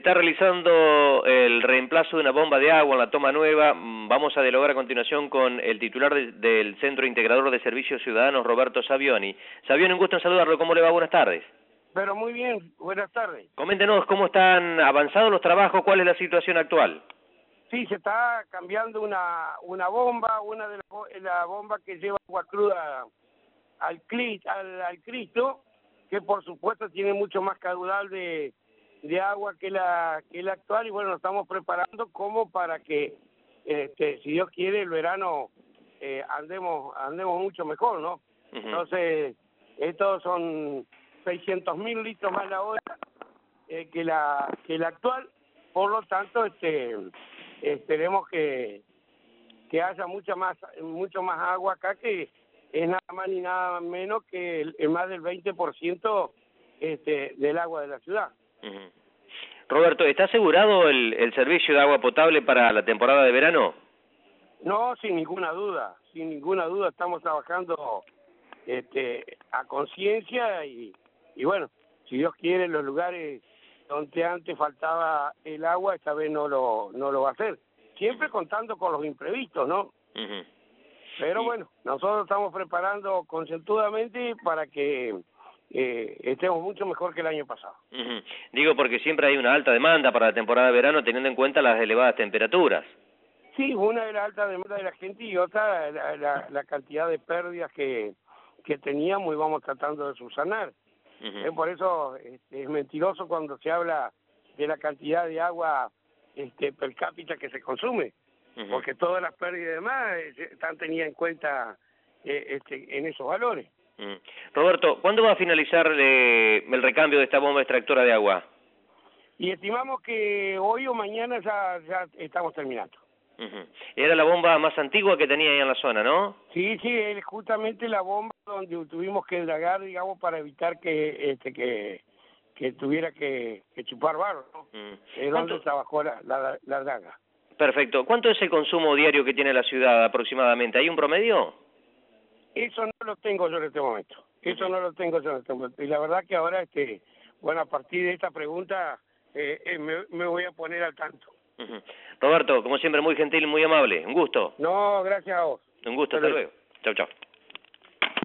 está realizando el reemplazo de una bomba de agua en la toma nueva. Vamos a dialogar a continuación con el titular del Centro Integrador de Servicios Ciudadanos, Roberto Savioni. Savioni, un gusto en saludarlo. ¿Cómo le va? Buenas tardes. Pero muy bien, buenas tardes. Coméntenos cómo están avanzados los trabajos, cuál es la situación actual. Sí, se está cambiando una bomba, una de la bomba que lleva agua cruda al Cristo, que por supuesto tiene mucho más caudal de agua que la actual, y bueno, nos estamos preparando como para que, si Dios quiere, el verano andemos mucho mejor, ¿no? Uh-huh. Entonces, estos son 600.000 litros más la hora que la actual, por lo tanto, esperemos que haya mucho más agua acá, que es nada más ni nada menos que el más del 20% del agua de la ciudad. Uh-huh. Roberto, ¿está asegurado el servicio de agua potable para la temporada de verano? No, sin ninguna duda estamos trabajando a conciencia y bueno, si Dios quiere, los lugares donde antes faltaba el agua, esta vez no lo va a hacer, siempre contando con los imprevistos, ¿no? Uh-huh. Pero bueno, nosotros estamos preparando concienzudamente para que estemos mucho mejor que el año pasado. Uh-huh. Digo porque siempre hay una alta demanda para la temporada de verano, teniendo en cuenta las elevadas temperaturas. Sí, una de las altas demandas de la gente y otra la cantidad de pérdidas que teníamos y vamos tratando de subsanar. Uh-huh. Por eso es mentiroso cuando se habla de la cantidad de agua per cápita que se consume, uh-huh, porque todas las pérdidas y demás están tenidas en cuenta en esos valores. Uh-huh. Roberto, ¿cuándo va a finalizar el recambio de esta bomba extractora de agua? Y estimamos que hoy o mañana ya estamos terminando. Uh-huh. Era la bomba más antigua que tenía ahí en la zona, ¿no? Sí, es justamente la bomba donde tuvimos que dragar, digamos, para evitar que tuviera que chupar barro, ¿no? Es donde trabajó la draga. Perfecto. ¿Cuánto es el consumo diario que tiene la ciudad aproximadamente? ¿Hay un promedio? Eso no lo tengo yo en este momento. Y la verdad que ahora, bueno, a partir de esta pregunta me voy a poner al tanto. Uh-huh. Roberto, como siempre, muy gentil y muy amable. Un gusto. No, gracias a vos. Un gusto, hasta luego. Chau, chau.